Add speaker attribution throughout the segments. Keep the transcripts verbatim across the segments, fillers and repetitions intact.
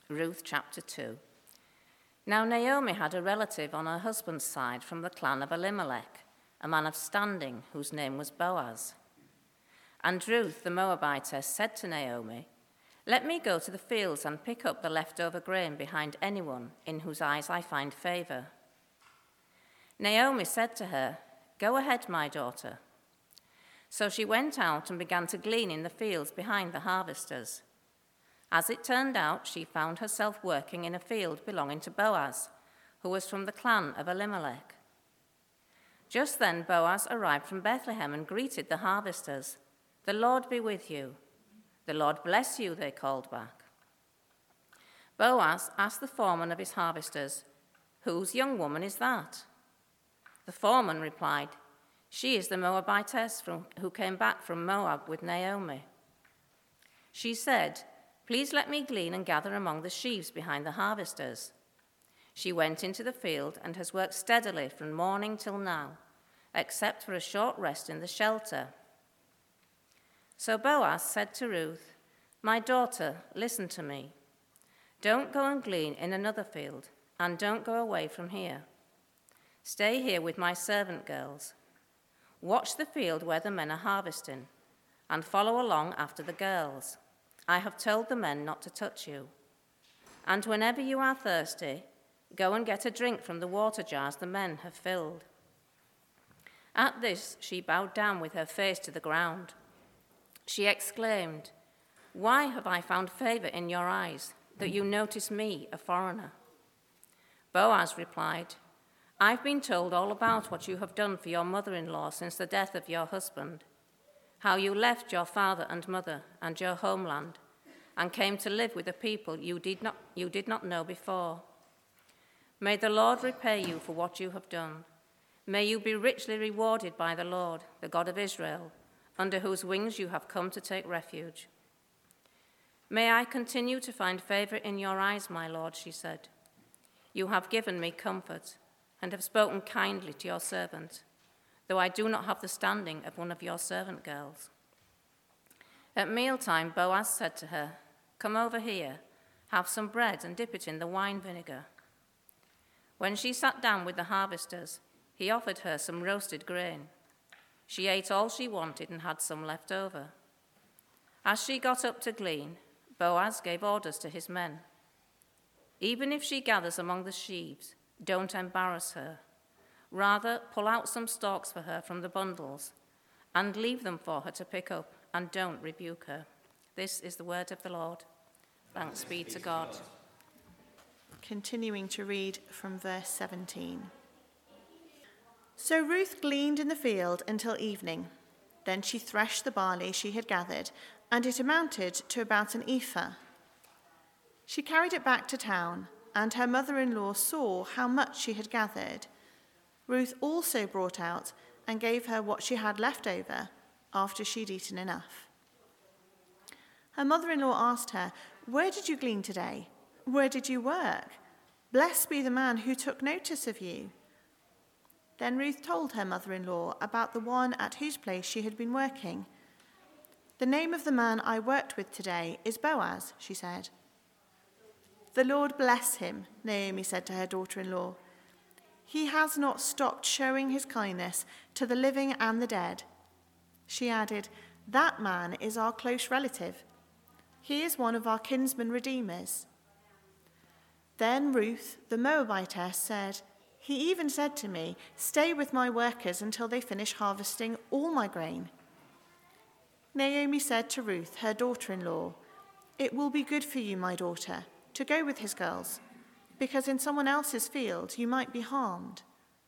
Speaker 1: Ruth chapter two. Now Naomi had a relative on her husband's side from the clan of Elimelech, a man of standing whose name was Boaz. And Ruth the Moabitess said to Naomi, "Let me go to the fields and pick up the leftover grain behind anyone in whose eyes I find favor." Naomi said to her, "Go ahead, my daughter." So she went out and began to glean in the fields behind the harvesters. As it turned out, she found herself working in a field belonging to Boaz, who was from the clan of Elimelech. Just then Boaz arrived from Bethlehem and greeted the harvesters. "The Lord be with you." "The Lord bless you," they called back. Boaz asked the foreman of his harvesters, "Whose young woman is that?" The foreman replied, "She is the Moabitess from, who came back from Moab with Naomi." She said, "Please let me glean and gather among the sheaves behind the harvesters." She went into the field and has worked steadily from morning till now, except for a short rest in the shelter. So Boaz said to Ruth, "My daughter, listen to me. Don't go and glean in another field, and don't go away from here. Stay here with my servant girls. Watch the field where the men are harvesting, and follow along after the girls. I have told the men not to touch you. And whenever you are thirsty, go and get a drink from the water jars the men have filled." At this, she bowed down with her face to the ground. She exclaimed, "Why have I found favor in your eyes, that you notice me, a foreigner?" Boaz replied, "I've been told all about what you have done for your mother-in-law since the death of your husband, how you left your father and mother and your homeland and came to live with a people you did not, you did not know before. May the Lord repay you for what you have done. May you be richly rewarded by the Lord, the God of Israel, under whose wings you have come to take refuge." "May I continue to find favor in your eyes, my Lord," she said. "You have given me comfort and have spoken kindly to your servant, though I do not have the standing of one of your servant girls." At mealtime, Boaz said to her, "Come over here, have some bread and dip it in the wine vinegar." When she sat down with the harvesters, he offered her some roasted grain. She ate all she wanted and had some left over. As she got up to glean, Boaz gave orders to his men. "Even if she gathers among the sheaves, don't embarrass her. Rather, pull out some stalks for her from the bundles and leave them for her to pick up, and don't rebuke her." This is the word of the Lord. Thanks be to God.
Speaker 2: Continuing to read from verse seventeen. So Ruth gleaned in the field until evening. Then she threshed the barley she had gathered, and it amounted to about an ephah. She carried it back to town, and her mother-in-law saw how much she had gathered. Ruth also brought out and gave her what she had left over after she'd eaten enough. Her mother-in-law asked her, "Where did you glean today? Where did you work? Blessed be the man who took notice of you." Then Ruth told her mother-in-law about the one at whose place she had been working. "The name of the man I worked with today is Boaz," she said. "The Lord bless him," Naomi said to her daughter-in-law. "He has not stopped showing his kindness to the living and the dead." She added, "That man is our close relative. He is one of our kinsman redeemers." Then Ruth, the Moabitess, said, "He even said to me, 'Stay with my workers until they finish harvesting all my grain.'" Naomi said to Ruth, her daughter-in-law, "It will be good for you, my daughter, to go with his girls, because in someone else's field you might be harmed."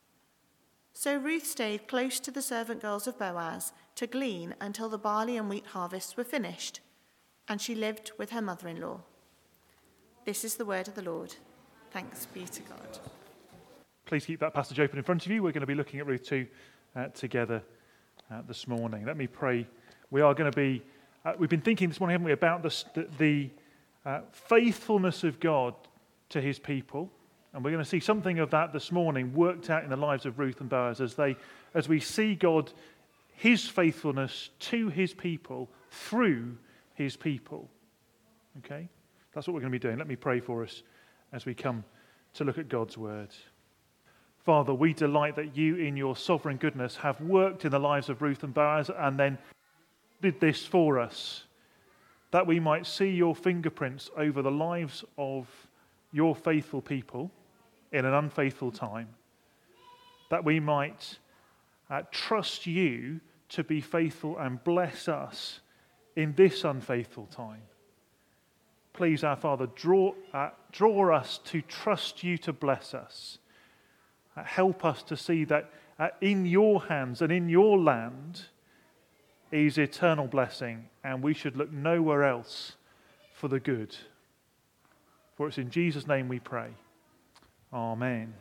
Speaker 2: So Ruth stayed close to the servant girls of Boaz to glean until the barley and wheat harvests were finished, and she lived with her mother-in-law. This is the word of the Lord. Thanks be to God.
Speaker 3: Please keep that passage open in front of you. We're going to be looking at Ruth two uh, together uh, this morning. Let me pray. We are going to be, uh, we've been thinking this morning, haven't we, about the, the uh, faithfulness of God to his people. And we're going to see something of that this morning worked out in the lives of Ruth and Boaz as they, as we see God, his faithfulness to his people through his people. Okay? That's what we're going to be doing. Let me pray for us as we come to look at God's word. Father, we delight that you in your sovereign goodness have worked in the lives of Ruth and Boaz and then did this for us, that we might see your fingerprints over the lives of your faithful people in an unfaithful time, that we might uh, trust you to be faithful and bless us in this unfaithful time. Please, our Father, draw, uh, draw us to trust you to bless us. Uh, help us to see that uh, in your hands and in your land is eternal blessing, and we should look nowhere else for the good. For it's in Jesus' name we pray. Amen.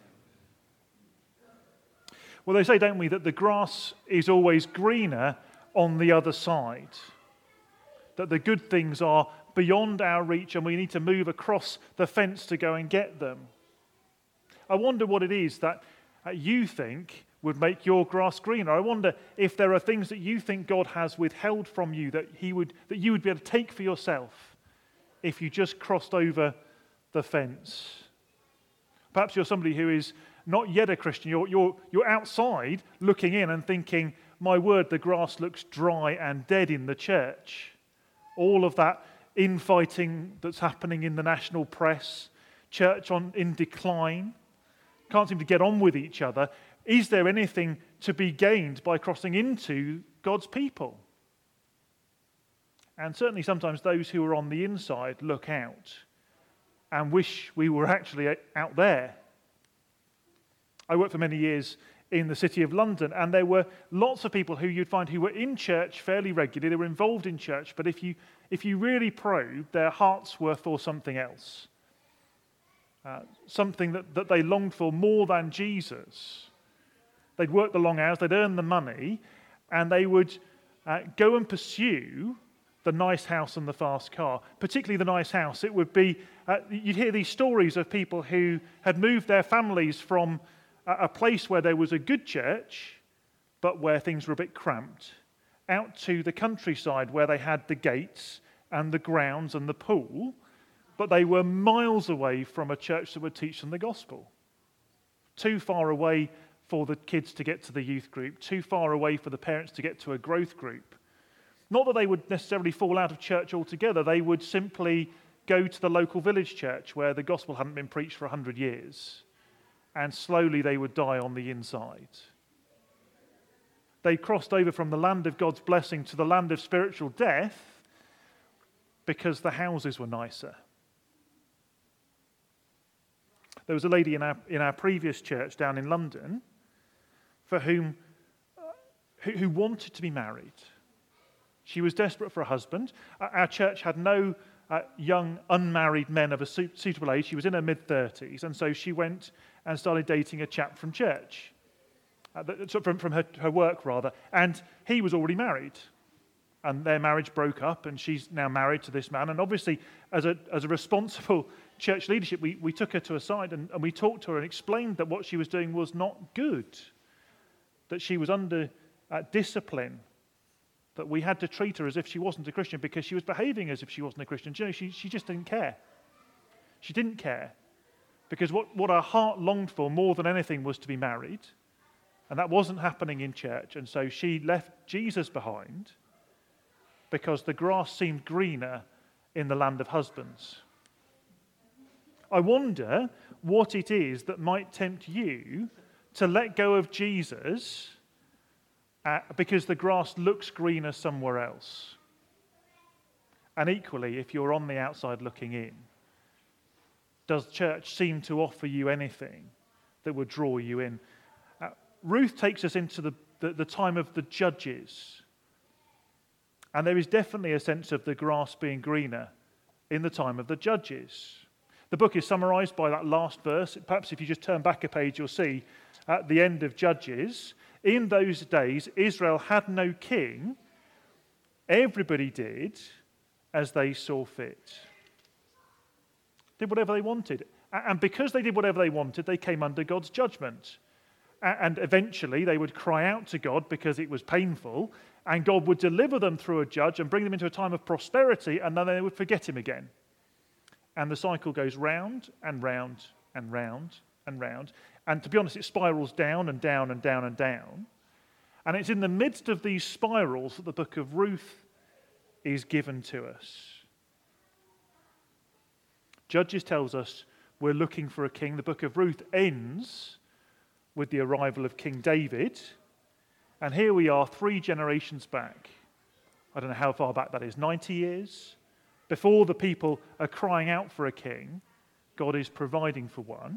Speaker 3: Well, they say, don't we, that the grass is always greener on the other side. That the good things are beyond our reach and we need to move across the fence to go and get them. I wonder what it is that uh, you think would make your grass greener. I wonder if there are things that you think God has withheld from you that he would that you would be able to take for yourself if you just crossed over the fence. Perhaps you're somebody who is not yet a Christian. You're, you're, you're outside looking in and thinking, my word, the grass looks dry and dead in the church. All of that infighting that's happening in the national press, church on in decline, can't seem to get on with each other. Is there anything to be gained by crossing into God's people? And certainly sometimes those who are on the inside look out and wish we were actually out there. I worked for many years in the City of London, and there were lots of people who you'd find who were in church fairly regularly. They were involved in church, but if you if you really probed, their hearts were for something else. Uh, something that, that they longed for more than Jesus. They'd work the long hours, they'd earn the money, and they would uh, go and pursue the nice house and the fast car, particularly the nice house. It would be, uh, you'd hear these stories of people who had moved their families from a place where there was a good church, but where things were a bit cramped, out to the countryside where they had the gates and the grounds and the pool, but they were miles away from a church that would teach them the gospel. Too far away for the kids to get to the youth group, too far away for the parents to get to a growth group. Not that they would necessarily fall out of church altogether, they would simply go to the local village church where the gospel hadn't been preached for a hundred years. And slowly they would die on the inside. They crossed over from the land of God's blessing to the land of spiritual death because the houses were nicer. There was a lady in our, in our previous church down in London for whom, uh, who, who wanted to be married. She was desperate for a husband. Our church had no uh, young, unmarried men of a su- suitable age. She was in her mid-thirties, and so she went and started dating a chap from church, uh, from, from her, her work, rather. And he was already married. And their marriage broke up, and she's now married to this man. And obviously, as a as a responsible church leadership, we, we took her to a side and, and we talked to her and explained that what she was doing was not good, that she was under uh, discipline, that we had to treat her as if she wasn't a Christian because she was behaving as if she wasn't a Christian. Do you know, she, she just didn't care. She didn't care. Because what, what her heart longed for more than anything was to be married. And that wasn't happening in church. And so she left Jesus behind because the grass seemed greener in the land of husbands. I wonder what it is that might tempt you to let go of Jesus uh, because the grass looks greener somewhere else. And equally, if you're on the outside looking in, does church seem to offer you anything that would draw you in? Uh, Ruth takes us into the, the, the time of the judges. And there is definitely a sense of the grass being greener in the time of the judges. The book is summarized by that last verse. Perhaps if you just turn back a page, you'll see at the end of Judges, in those days, Israel had no king. Everybody did as they saw fit. Did whatever they wanted. And because they did whatever they wanted, they came under God's judgment. And eventually they would cry out to God because it was painful, and God would deliver them through a judge and bring them into a time of prosperity, and then they would forget him again. And the cycle goes round and round and round and round. And to be honest, it spirals down and down and down and down. And it's in the midst of these spirals that the book of Ruth is given to us. Judges tells us we're looking for a king. The book of Ruth ends with the arrival of King David. And here we are three generations back. I don't know how far back that is, ninety years? Before the people are crying out for a king, God is providing for one.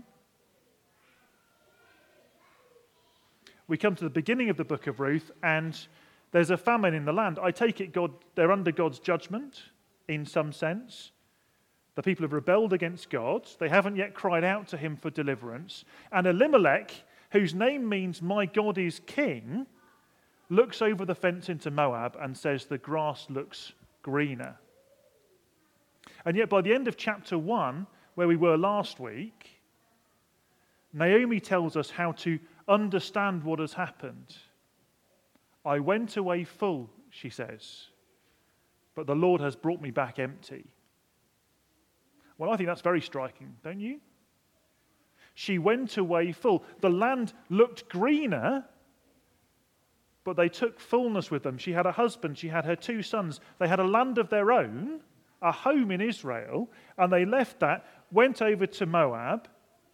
Speaker 3: We come to the beginning of the book of Ruth, and there's a famine in the land. I take it God they're under God's judgment in some sense. The people have rebelled against God. They haven't yet cried out to him for deliverance. And Elimelech, whose name means my God is king, looks over the fence into Moab and says the grass looks greener. And yet by the end of chapter one, where we were last week, Naomi tells us how to understand what has happened. I went away full, she says, but the Lord has brought me back empty. Well, I think that's very striking, don't you? She went away full. The land looked greener, but they took fullness with them. She had a husband, she had her two sons. They had a land of their own, a home in Israel, and they left that, went over to Moab,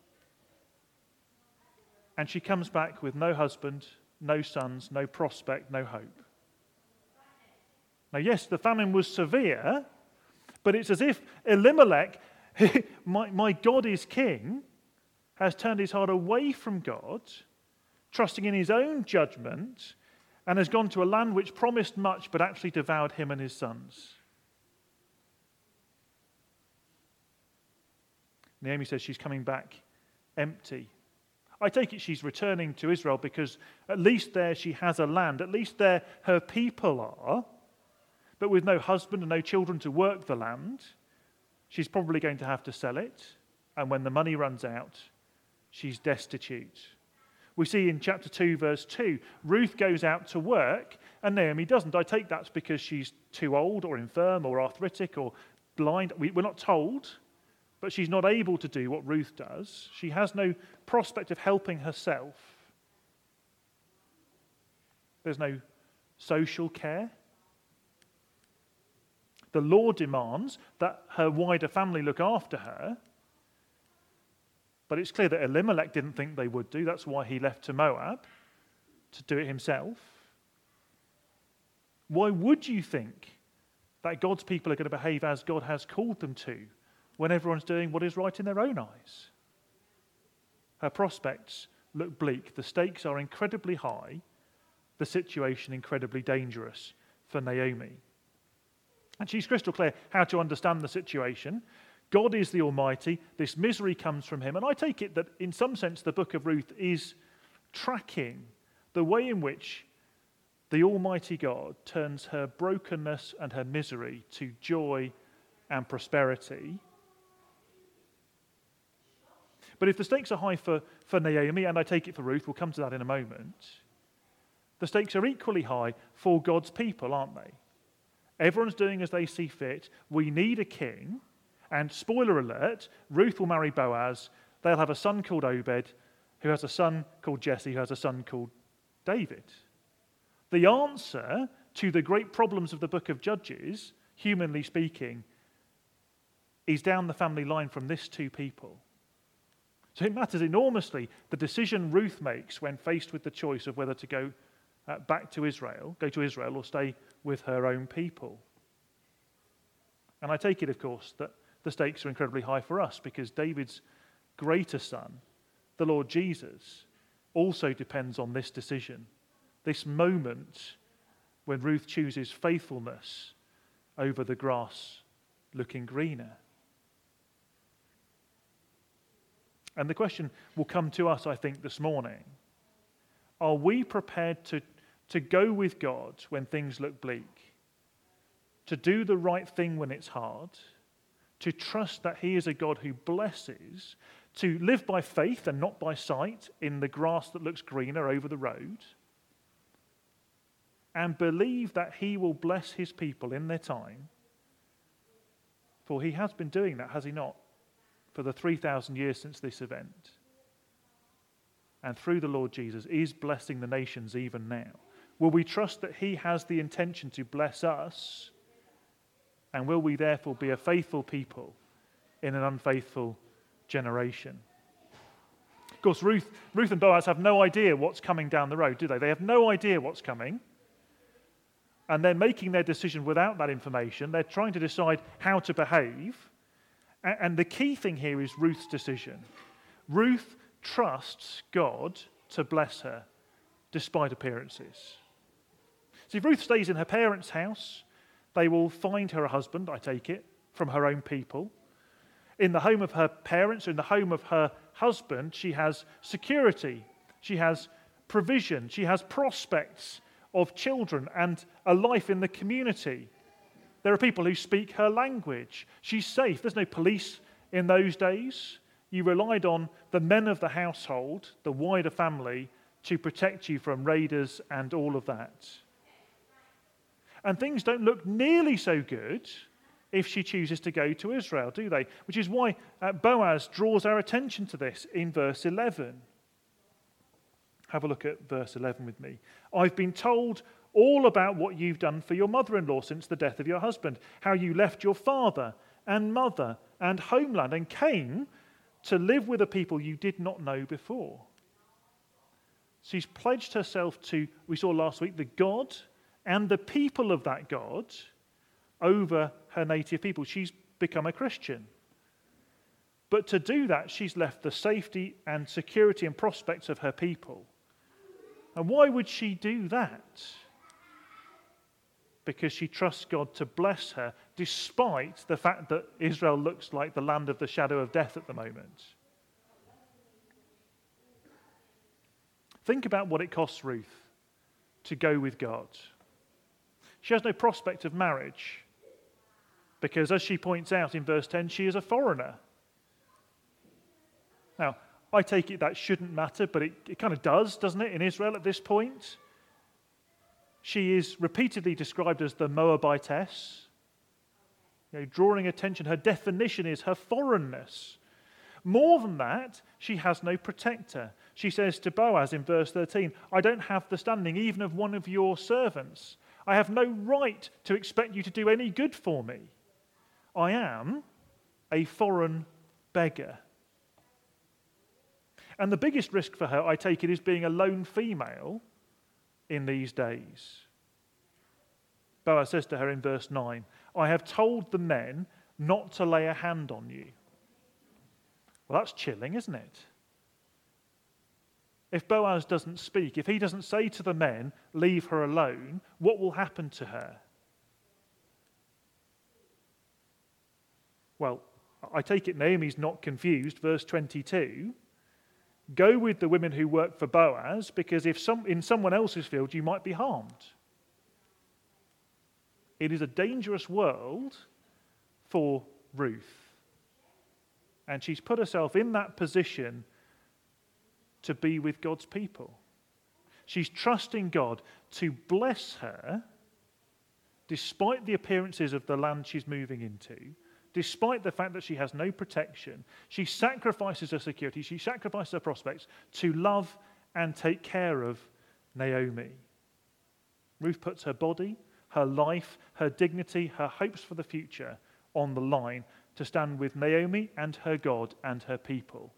Speaker 3: and she comes back with no husband, no sons, no prospect, no hope. Now, yes, the famine was severe, but it's as if Elimelech, my, my God is king, has turned his heart away from God, trusting in his own judgment, and has gone to a land which promised much but actually devoured him and his sons. Naomi says she's coming back empty. I take it she's returning to Israel because at least there she has a land, at least there her people are, but with no husband and no children to work the land, she's probably going to have to sell it, and when the money runs out, she's destitute. We see in chapter two, verse two, Ruth goes out to work and Naomi doesn't. I take that's because she's too old or infirm or arthritic or blind. We, we're not told, but she's not able to do what Ruth does. She has no prospect of helping herself. There's no social care. The law demands that her wider family look after her. But it's clear that Elimelech didn't think they would do. That's why he left to Moab to do it himself. Why would you think that God's people are going to behave as God has called them to when everyone's doing what is right in their own eyes? Her prospects look bleak. The stakes are incredibly high. The situation incredibly dangerous for Naomi. And she's crystal clear how to understand the situation. God is the Almighty. This misery comes from him. And I take it that in some sense the book of Ruth is tracking the way in which the Almighty God turns her brokenness and her misery to joy and prosperity. But if the stakes are high for, for Naomi, and I take it for Ruth, we'll come to that in a moment, the stakes are equally high for God's people, aren't they? Everyone's doing as they see fit. We need a king. And spoiler alert, Ruth will marry Boaz. They'll have a son called Obed, who has a son called Jesse, who has a son called David. The answer to the great problems of the book of Judges, humanly speaking, is down the family line from this two people. So it matters enormously the decision Ruth makes when faced with the choice of whether to go uh, back to Israel, go to Israel or stay with her own people. And I take it, of course, that the stakes are incredibly high for us because David's greater son, the Lord Jesus, also depends on this decision, this moment when Ruth chooses faithfulness over the grass looking greener. And the question will come to us, I think, this morning. Are we prepared to, to go with God when things look bleak? To do the right thing when it's hard? To trust that he is a God who blesses? To live by faith and not by sight in the grass that looks greener over the road? And believe that he will bless his people in their time? For he has been doing that, has he not, for the three thousand years since this event. And through the Lord Jesus is blessing the nations even now. Will we trust that he has the intention to bless us? And will we therefore be a faithful people in an unfaithful generation? Of course, Ruth, Ruth and Boaz have no idea what's coming down the road, do they? They have no idea what's coming. And they're making their decision without that information. They're trying to decide how to behave. And the key thing here is Ruth's decision. Ruth trusts God to bless her, despite appearances. See, if Ruth stays in her parents' house, they will find her a husband, I take it, from her own people. In the home of her parents, or in the home of her husband, she has security. She has provision. She has prospects of children and a life in the community. There are people who speak her language. She's safe. There's no police in those days. You relied on the men of the household, the wider family, to protect you from raiders and all of that. And things don't look nearly so good if she chooses to go to Israel, do they? Which is why uh, Boaz draws our attention to this in verse eleven. Have a look at verse eleven with me. I've been told all about what you've done for your mother-in-law since the death of your husband, how you left your father and mother and homeland and came to live with a people you did not know before. She's pledged herself to, we saw last week, the God and the people of that God over her native people. She's become a Christian. But to do that, she's left the safety and security and prospects of her people. And why would she do that? Because she trusts God to bless her, despite the fact that Israel looks like the land of the shadow of death at the moment. Think about what it costs Ruth to go with God. She has no prospect of marriage, because as she points out in verse ten, she is a foreigner. Now, I take it that shouldn't matter, but it, it kind of does, doesn't it, in Israel at this point? She is repeatedly described as the Moabitess, you know, drawing attention. Her definition is her foreignness. More than that, she has no protector. She says to Boaz in verse thirteen, I don't have the standing even of one of your servants. I have no right to expect you to do any good for me. I am a foreign beggar. And the biggest risk for her, I take it, is being a lone female in these days. Boaz says to her in verse nine, I have told the men not to lay a hand on you. Well, that's chilling, isn't it? If Boaz doesn't speak, if he doesn't say to the men, leave her alone, what will happen to her? Well, I take it Naomi's not confused. Verse twenty-two, go with the women who work for Boaz, because if some, in someone else's field you might be harmed. It is a dangerous world for Ruth. And she's put herself in that position to be with God's people. She's trusting God to bless her despite the appearances of the land she's moving into, despite the fact that she has no protection. She sacrifices her security, she sacrifices her prospects to love and take care of Naomi. Ruth puts her body, her life, her dignity, her hopes for the future on the line to stand with Naomi and her God and her people.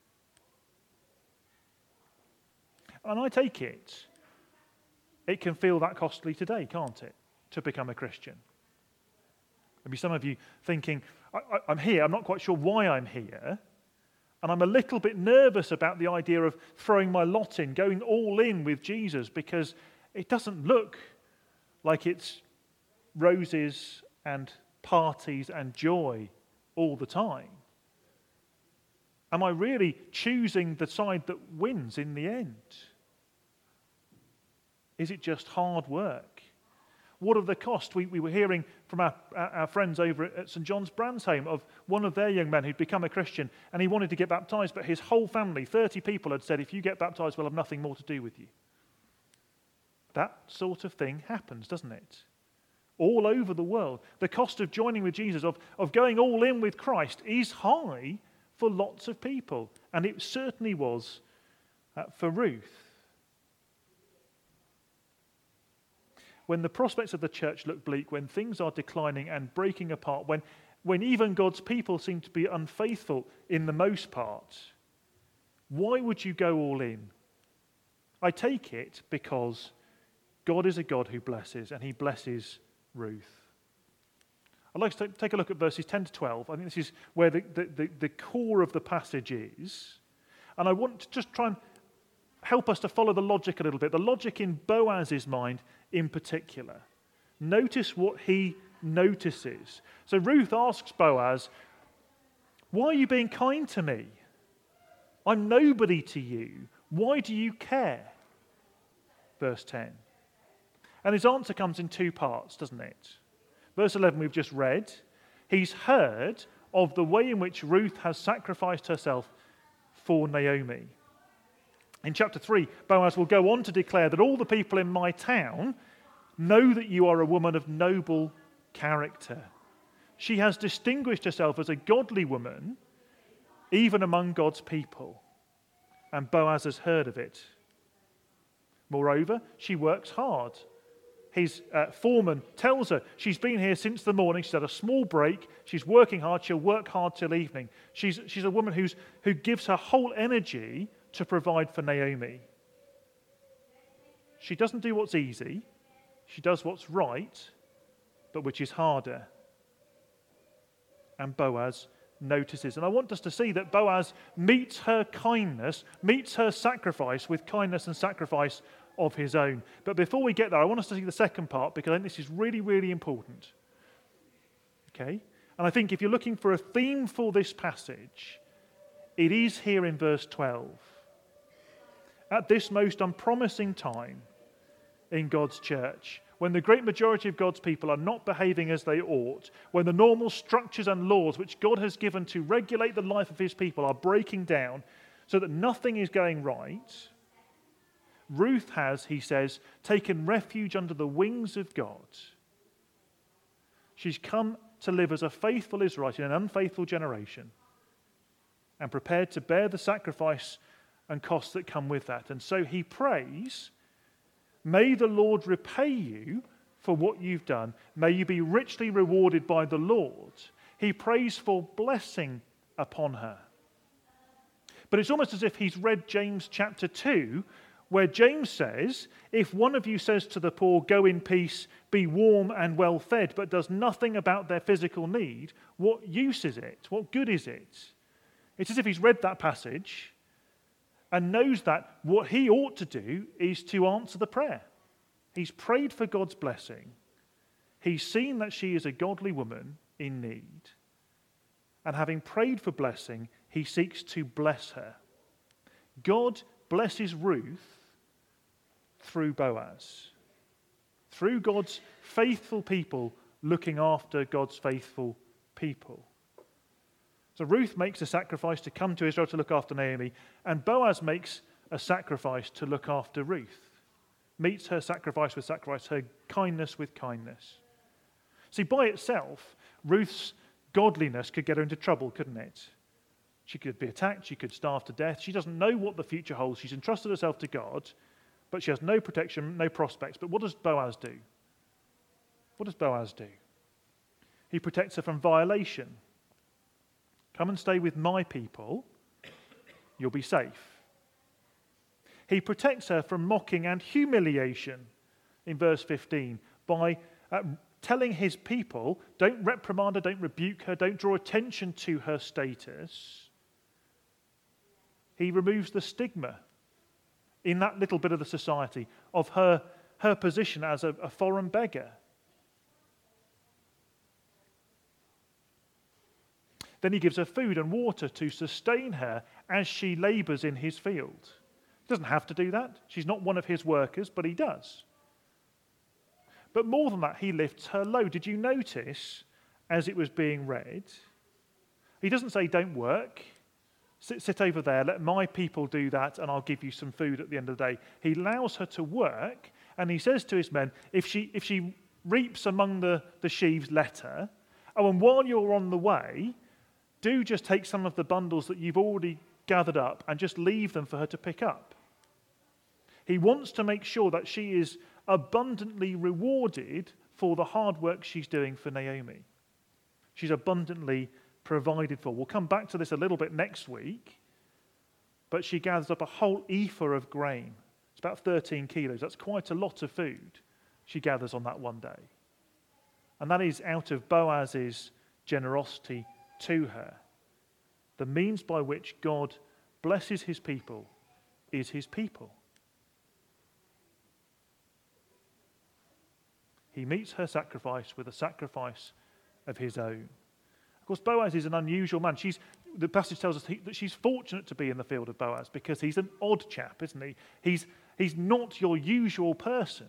Speaker 3: And I take it, it can feel that costly today, can't it, to become a Christian? Maybe some of you thinking, I, I, I'm here, I'm not quite sure why I'm here, and I'm a little bit nervous about the idea of throwing my lot in, going all in with Jesus, because it doesn't look like it's roses and parties and joy all the time. Am I really choosing the side that wins in the end? Is it just hard work? What of the cost? We, we were hearing from our, our friends over at St John's Branshome of one of their young men who'd become a Christian and he wanted to get baptized, but his whole family, thirty people, had said, if you get baptized, we'll have nothing more to do with you. That sort of thing happens, doesn't it? all over the world. The cost of joining with Jesus, of, of going all in with Christ, is high for lots of people. And it certainly was uh, for Ruth. When the prospects of the church look bleak, when things are declining and breaking apart, when, when even God's people seem to be unfaithful in the most part, why would you go all in? I take it because God is a God who blesses, and he blesses Ruth. I'd like to take a look at verses ten to twelve. I think this is where the, the, the, the core of the passage is. And I want to just try and help us to follow the logic a little bit, the logic in Boaz's mind in particular. Notice what he notices. So Ruth asks Boaz, why are you being kind to me? I'm nobody to you. Why do you care? Verse ten. And his answer comes in two parts, doesn't it? Verse eleven we've just read. He's heard of the way in which Ruth has sacrificed herself for Naomi. In chapter three, Boaz will go on to declare that all the people in my town know that you are a woman of noble character. She has distinguished herself as a godly woman, even among God's people. And Boaz has heard of it. Moreover, she works hard. His uh, foreman tells her she's been here since the morning. She's had a small break. She's working hard. She'll work hard till evening. She's, she's a woman who's, who gives her whole energy to provide for Naomi. She doesn't do what's easy. She does what's right, but which is harder. And Boaz notices. And I want us to see that Boaz meets her kindness, meets her sacrifice with kindness and sacrifice of his own. But before we get there, I want us to see the second part, because I think this is really, really important. Okay? And I think if you're looking for a theme for this passage, it is here in verse twelve. At this most unpromising time in God's church, when the great majority of God's people are not behaving as they ought, when the normal structures and laws which God has given to regulate the life of his people are breaking down so that nothing is going right, Ruth has, he says, taken refuge under the wings of God. She's come to live as a faithful Israelite in an unfaithful generation and prepared to bear the sacrifice and costs that come with that. And so he prays, may the Lord repay you for what you've done. May you be richly rewarded by the Lord. He prays for blessing upon her. But it's almost as if he's read James chapter two, where James says, if one of you says to the poor, go in peace, be warm and well fed, but does nothing about their physical need, what use is it? What good is it? It's as if he's read that passage and knows that what he ought to do is to answer the prayer. He's prayed for God's blessing. He's seen that she is a godly woman in need. And having prayed for blessing, he seeks to bless her. God blesses Ruth through Boaz. Through God's faithful people looking after God's faithful people. So Ruth makes a sacrifice to come to Israel to look after Naomi, and Boaz makes a sacrifice to look after Ruth. Meets her sacrifice with sacrifice, her kindness with kindness. See, by itself, Ruth's godliness could get her into trouble, couldn't it? She could be attacked, she could starve to death. She doesn't know what the future holds. She's entrusted herself to God, but she has no protection, no prospects. But what does Boaz do? What does Boaz do? He protects her from violation. Come and stay with my people, you'll be safe. He protects her from mocking and humiliation in verse fifteen by uh, telling his people, don't reprimand her, don't rebuke her, don't draw attention to her status. He removes the stigma in that little bit of the society of her, her position as a, a foreign beggar. Then he gives her food and water to sustain her as she labours in his field. He doesn't have to do that. She's not one of his workers, but he does. But more than that, he lifts her load. Did you notice, as it was being read, he doesn't say, don't work. Sit, sit over there, let my people do that, and I'll give you some food at the end of the day. He allows her to work, and he says to his men, if she, if she reaps among the, the sheaves, let her. Oh, and while you're on the way, do just take some of the bundles that you've already gathered up and just leave them for her to pick up. He wants to make sure that she is abundantly rewarded for the hard work she's doing for Naomi. She's abundantly provided for. We'll come back to this a little bit next week, but she gathers up a whole ephah of grain. It's about thirteen kilos. That's quite a lot of food she gathers on that one day. And that is out of Boaz's generosity to her. The means by which God blesses his people is his people. He meets her sacrifice with a sacrifice of his own. Of course, Boaz is an unusual man. She's, the passage tells us he, that she's fortunate to be in the field of Boaz because he's an odd chap, isn't he? He's, he's not your usual person.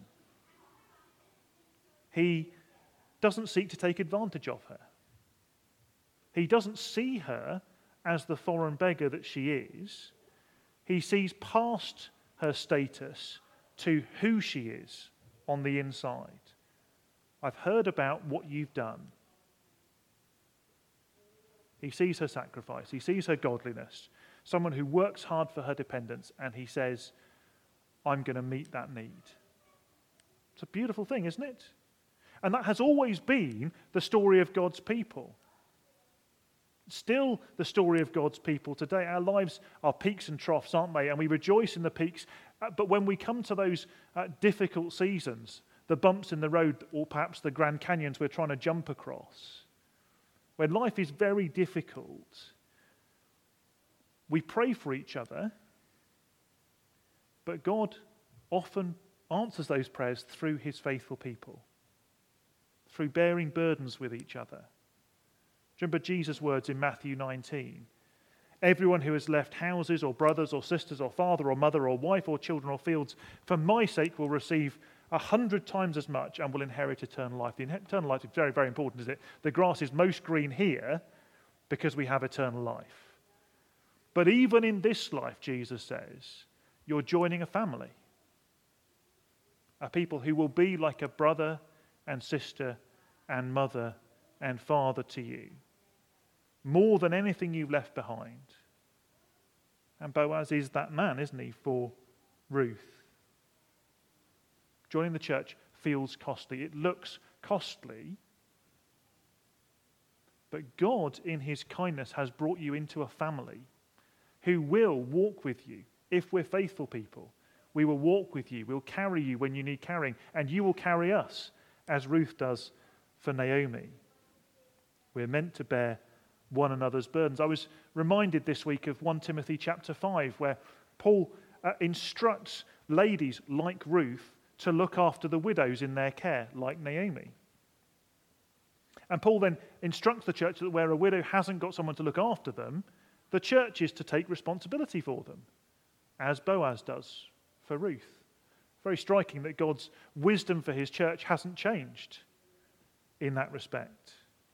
Speaker 3: He doesn't seek to take advantage of her. He doesn't see her as the foreign beggar that she is. He sees past her status to who she is on the inside. I've heard about what you've done. He sees her sacrifice. He sees her godliness. Someone who works hard for her dependents, and he says, I'm going to meet that need. It's a beautiful thing, isn't it? And that has always been the story of God's people. Still the story of God's people today. Our lives are peaks and troughs, aren't they? And we rejoice in the peaks. But when we come to those uh, difficult seasons, the bumps in the road, or perhaps the Grand Canyons we're trying to jump across, when life is very difficult, we pray for each other, but God often answers those prayers through his faithful people, through bearing burdens with each other. Remember Jesus' words in Matthew nineteen. Everyone who has left houses or brothers or sisters or father or mother or wife or children or fields for my sake will receive a hundred times as much and will inherit eternal life. The eternal life is very, very important, isn't it? The grass is most green here because we have eternal life. But even in this life, Jesus says, you're joining a family. A people who will be like a brother and sister and mother and father to you. More than anything you've left behind. And Boaz is that man, isn't he, for Ruth. Joining the church feels costly. It looks costly. But God, in his kindness, has brought you into a family who will walk with you. If we're faithful people, we will walk with you. We'll carry you when you need carrying. And you will carry us, as Ruth does for Naomi. We're meant to bear one another's burdens. I was reminded this week of First Timothy chapter five, where Paul uh, instructs ladies like Ruth to look after the widows in their care, like Naomi. And Paul then instructs the church that where a widow hasn't got someone to look after them, the church is to take responsibility for them, as Boaz does for Ruth. Very striking that God's wisdom for his church hasn't changed in that respect.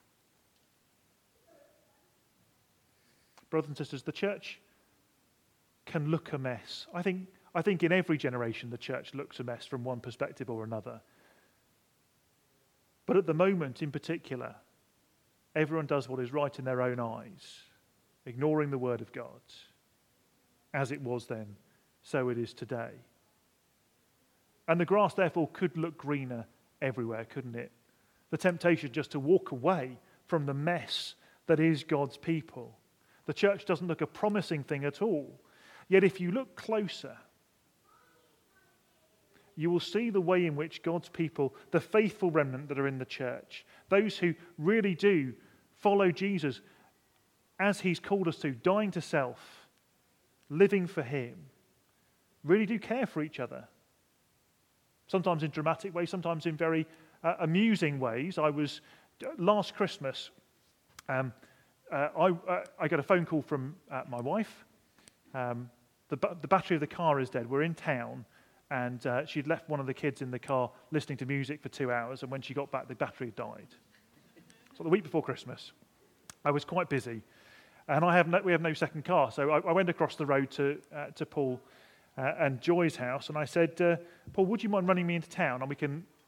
Speaker 3: Brothers and sisters, the church can look a mess. I think, I think in every generation the church looks a mess from one perspective or another. But at the moment in particular, everyone does what is right in their own eyes, ignoring the word of God. As it was then, so it is today. And the grass therefore could look greener everywhere, couldn't it? The temptation just to walk away from the mess that is God's people. The church doesn't look a promising thing at all. Yet if you look closer, you will see the way in which God's people, the faithful remnant that are in the church, those who really do follow Jesus as he's called us to, dying to self, living for him, really do care for each other. Sometimes in dramatic ways, sometimes in very uh, amusing ways. I was, last Christmas, um, Uh, I, uh, I got a phone call from uh, my wife. Um, the, the battery of the car is dead. We're in town, and uh, she'd left one of the kids in the car listening to music for two hours, and when she got back, the battery had died. So the week before Christmas, I was quite busy, and I have no, we have no second car, so I, I went across the road to uh, to Paul uh, and Joy's house, and I said, uh, Paul, would you mind running me into town, and we can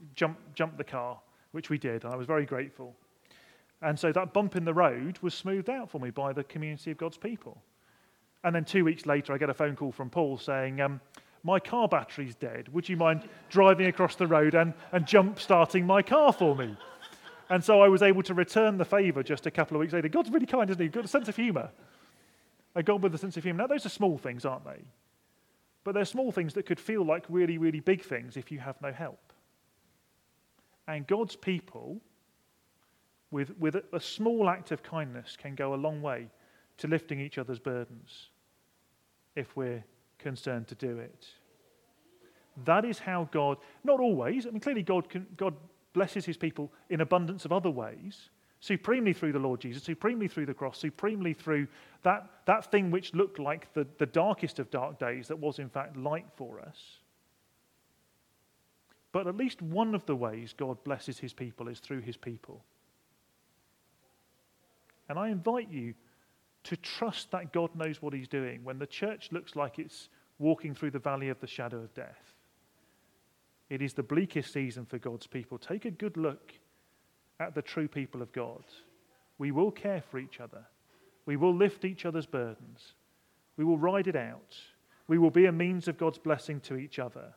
Speaker 3: jump, jump the car, which we did, and I was very grateful. And so that bump in the road was smoothed out for me by the community of God's people. And then two weeks later, I get a phone call from Paul saying, um, my car battery's dead. Would you mind driving across the road and, and jump-starting my car for me? And so I was able to return the favour just a couple of weeks later. God's really kind, isn't he? He's got a sense of humour. A God with a sense of humour. Now, those are small things, aren't they? But they're small things that could feel like really, really big things if you have no help. And God's people, with, with a, a small act of kindness, can go a long way to lifting each other's burdens if we're concerned to do it. That is how God, not always, I mean, clearly God can, God blesses his people in abundance of other ways, supremely through the Lord Jesus, supremely through the cross, supremely through that, that thing which looked like the, the darkest of dark days that was in fact light for us. But at least one of the ways God blesses his people is through his people. And I invite you to trust that God knows what he's doing when the church looks like it's walking through the valley of the shadow of death. It is the bleakest season for God's people. Take a good look at the true people of God. We will care for each other. We will lift each other's burdens. We will ride it out. We will be a means of God's blessing to each other.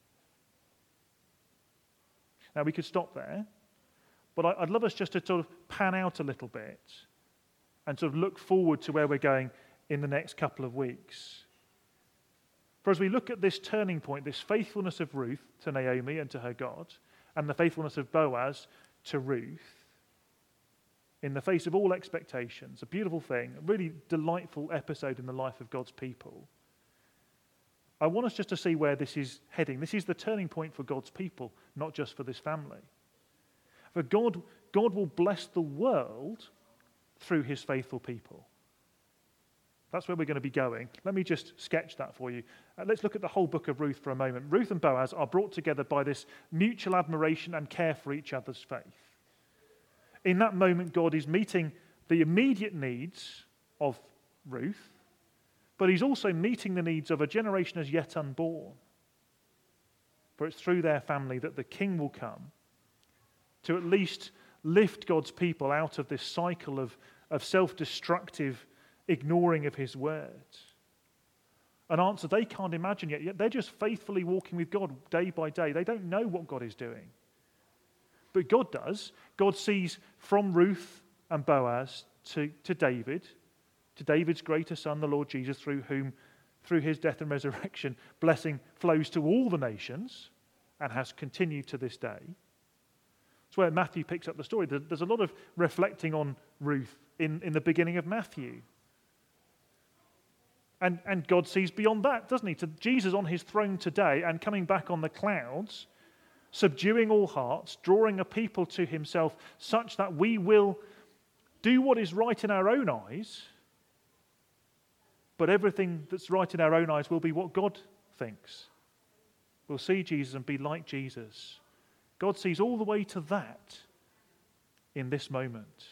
Speaker 3: Now, we could stop there, but I'd love us just to sort of pan out a little bit and sort of look forward to where we're going in the next couple of weeks. For as we look at this turning point, this faithfulness of Ruth to Naomi and to her God, and the faithfulness of Boaz to Ruth, in the face of all expectations, a beautiful thing, a really delightful episode in the life of God's people, I want us just to see where this is heading. This is the turning point for God's people, not just for this family. For God, God will bless the world through his faithful people. That's where we're going to be going. Let me just sketch that for you. Uh, let's look at the whole book of Ruth for a moment. Ruth and Boaz are brought together by this mutual admiration and care for each other's faith. In that moment, God is meeting the immediate needs of Ruth, but he's also meeting the needs of a generation as yet unborn. For it's through their family that the king will come to at least lift God's people out of this cycle of, of self-destructive ignoring of his words. An answer they can't imagine yet, yet they're just faithfully walking with God day by day. They don't know what God is doing. But God does. God sees from Ruth and Boaz to, to David, to David's greater son, the Lord Jesus, through whom, through his death and resurrection, blessing flows to all the nations and has continued to this day. It's where Matthew picks up the story. There's a lot of reflecting on Ruth in, in the beginning of Matthew. And, and God sees beyond that, doesn't he? To Jesus on his throne today and coming back on the clouds, subduing all hearts, drawing a people to himself such that we will do what is right in our own eyes, but everything that's right in our own eyes will be what God thinks. We'll see Jesus and be like Jesus. God sees all the way to that in this moment.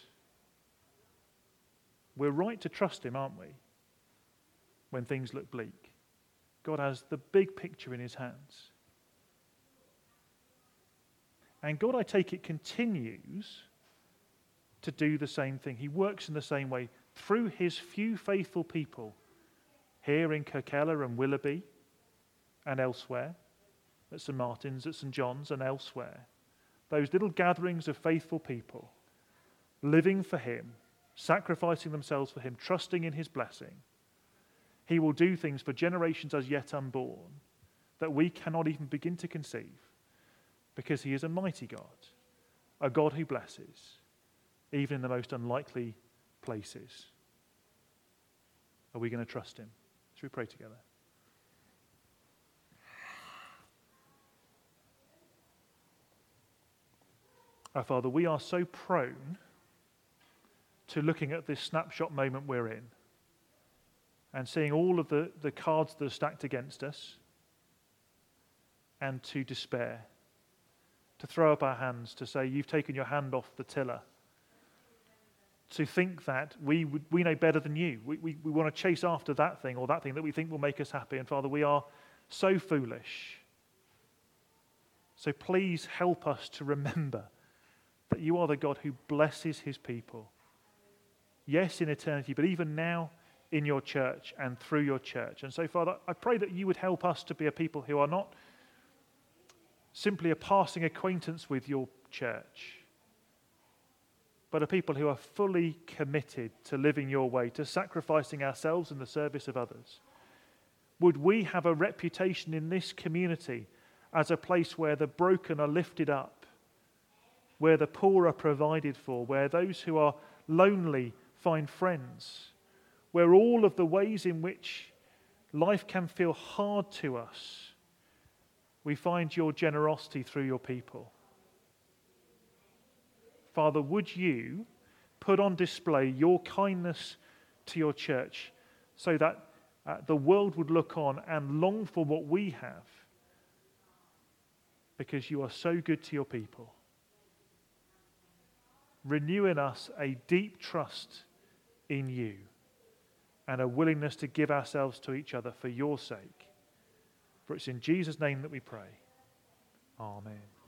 Speaker 3: We're right to trust him, aren't we? When things look bleak. God has the big picture in his hands. And God, I take it, continues to do the same thing. He works in the same way through his few faithful people here in Kirkella and Willoughby and elsewhere, at Saint Martin's, at Saint John's and elsewhere. Those little gatherings of faithful people living for him, sacrificing themselves for him, trusting in his blessing. He will do things for generations as yet unborn that we cannot even begin to conceive, because he is a mighty God, a God who blesses, even in the most unlikely places. Are we going to trust him? Should we pray together? Our Father, we are so prone to looking at this snapshot moment we're in and seeing all of the, the cards that are stacked against us and to despair, to throw up our hands, to say, you've taken your hand off the tiller, to think that we would, we know better than you. We, we, we want to chase after that thing or that thing that we think will make us happy. And Father, we are so foolish, So please help us to remember that you are the God who blesses his people. Yes, in eternity, but even now in your church and through your church. And so, Father, I pray that you would help us to be a people who are not simply a passing acquaintance with your church, but a people who are fully committed to living your way, to sacrificing ourselves in the service of others. Would we have a reputation in this community as a place where the broken are lifted up, where the poor are provided for, where those who are lonely find friends, where all of the ways in which life can feel hard to us, we find your generosity through your people. Father, would you put on display your kindness to your church so that uh, the world would look on and long for what we have, because you are so good to your people. Renew in us a deep trust in you and a willingness to give ourselves to each other for your sake. For it's in Jesus' name that we pray. Amen.